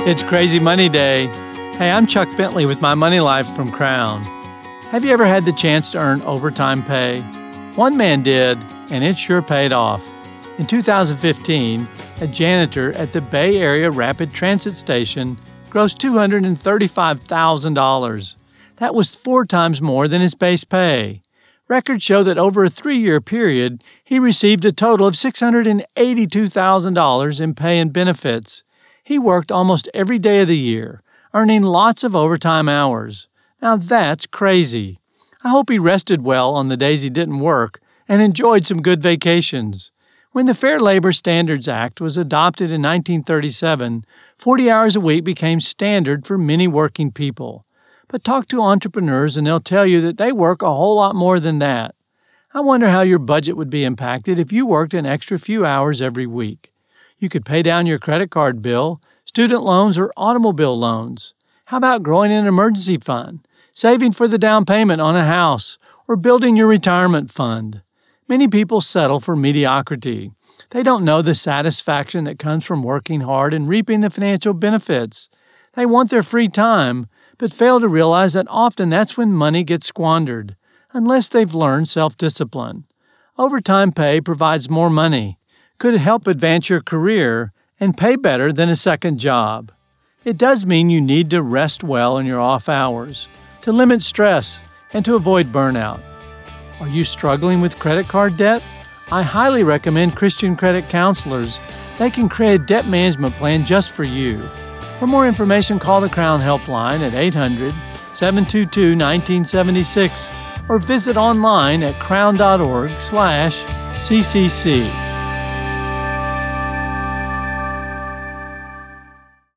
It's Crazy Money Day. Hey, I'm Chuck Bentley with My Money Life from Crown. Have you ever had the chance to earn overtime pay? One man did, and it sure paid off. In 2015, a janitor at the Bay Area Rapid Transit Station grossed $235,000. That was 4 times more than his base pay. Records show that over a 3-year period, he received a total of $682,000 in pay and benefits. He worked almost every day of the year, earning lots of overtime hours. Now that's crazy. I hope he rested well on the days he didn't work and enjoyed some good vacations. When the Fair Labor Standards Act was adopted in 1937, 40 hours a week became standard for many working people. But talk to entrepreneurs and they'll tell you that they work a whole lot more than that. I wonder how your budget would be impacted if you worked an extra few hours every week. You could pay down your credit card bill, student loans, or automobile loans. How about growing an emergency fund, saving for the down payment on a house, or building your retirement fund? Many people settle for mediocrity. They don't know the satisfaction that comes from working hard and reaping the financial benefits. They want their free time, but fail to realize that often that's when money gets squandered, unless they've learned self-discipline. Overtime pay provides more money, could help advance your career, and pay better than a second job. It does mean you need to rest well in your off hours, to limit stress, and to avoid burnout. Are you struggling with credit card debt? I highly recommend Christian Credit Counselors. They can create a debt management plan just for you. For more information, call the Crown Helpline at 800-722-1976 or visit online at crown.org/CCC.